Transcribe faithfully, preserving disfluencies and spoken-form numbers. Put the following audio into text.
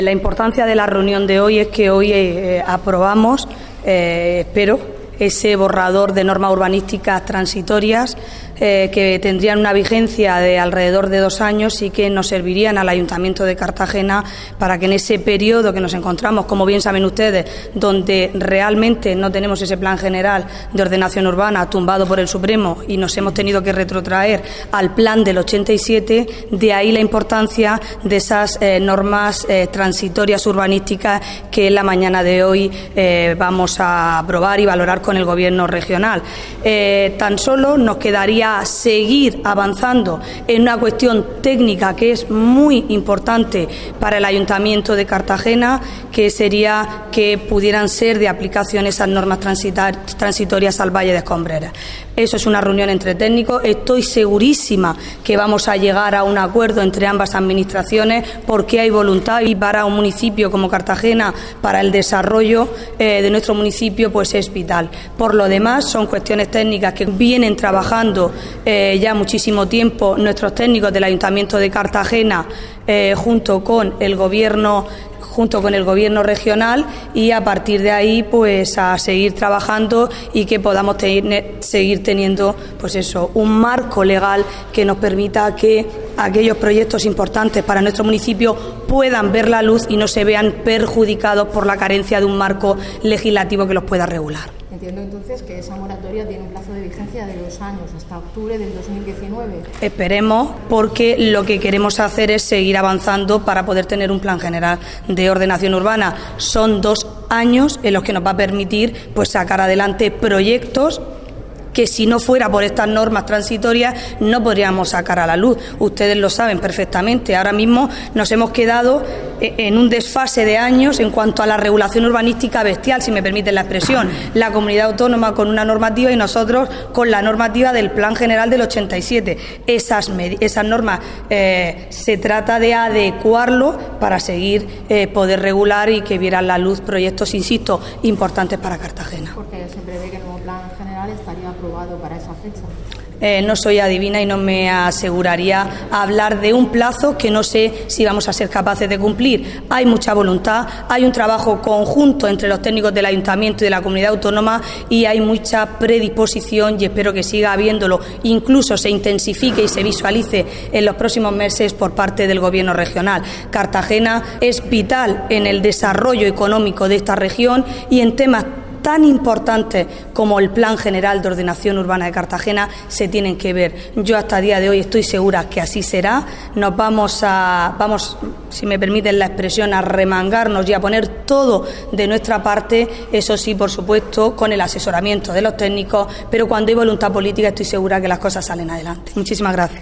La importancia de la reunión de hoy es que hoy eh, aprobamos, eh, espero, ese borrador de normas urbanísticas transitorias eh, que tendrían una vigencia de alrededor de dos años y que nos servirían al Ayuntamiento de Cartagena para que en ese periodo que nos encontramos, como bien saben ustedes, donde realmente no tenemos ese plan general de ordenación urbana tumbado por el Supremo y nos hemos tenido que retrotraer al plan del ochenta y siete, de ahí la importancia de esas eh, normas eh, transitorias urbanísticas que en la mañana de hoy eh, vamos a aprobar y valorar con el Gobierno regional. Eh, tan solo nos quedaría seguir avanzando en una cuestión técnica que es muy importante para el Ayuntamiento de Cartagena, que sería que pudieran ser de aplicación esas normas transitorias al Valle de Escombreras. Eso es una reunión entre técnicos. Estoy segurísima que vamos a llegar a un acuerdo entre ambas administraciones porque hay voluntad, y para un municipio como Cartagena, para el desarrollo eh, de nuestro municipio, pues es vital. Por lo demás, son cuestiones técnicas que vienen trabajando eh, ya muchísimo tiempo nuestros técnicos del Ayuntamiento de Cartagena eh, junto con el Gobierno junto con el Gobierno regional, y a partir de ahí pues a seguir trabajando y que podamos tener, seguir teniendo pues eso, un marco legal que nos permita que aquellos proyectos importantes para nuestro municipio puedan ver la luz y no se vean perjudicados por la carencia de un marco legislativo que los pueda regular. Entiendo entonces que esa moratoria tiene un plazo de vigencia de dos años, hasta octubre del dos mil diecinueve. Esperemos, porque lo que queremos hacer es seguir avanzando para poder tener un plan general de ordenación urbana. Son dos años en los que nos va a permitir pues sacar adelante proyectos que si no fuera por estas normas transitorias no podríamos sacar a la luz. Ustedes lo saben perfectamente. Ahora mismo nos hemos quedado en un desfase de años en cuanto a la regulación urbanística bestial, si me permiten la expresión. La comunidad autónoma con una normativa y nosotros con la normativa del Plan General del ochenta y siete. Esas, esas normas eh, se trata de adecuarlo para seguir eh, poder regular y que vieran la luz proyectos, insisto, importantes para Cartagena. Porque se prevé que el nuevo Plan General estaría aprobado para esa fecha. Eh, no soy adivina y no me aseguraría hablar de un plazo que no sé si vamos a ser capaces de cumplir. Hay mucha voluntad, hay un trabajo conjunto entre los técnicos del Ayuntamiento y de la Comunidad Autónoma y hay mucha predisposición, y espero que siga habiéndolo, incluso se intensifique y se visualice en los próximos meses por parte del Gobierno regional. Cartagena es vital en el desarrollo económico de esta región y en temas tan importantes como el Plan General de Ordenación Urbana de Cartagena se tienen que ver. Yo hasta el día de hoy estoy segura que así será. Nos vamos a, vamos, si me permiten la expresión, a remangarnos y a poner todo de nuestra parte, eso sí, por supuesto, con el asesoramiento de los técnicos, pero cuando hay voluntad política estoy segura que las cosas salen adelante. Muchísimas gracias.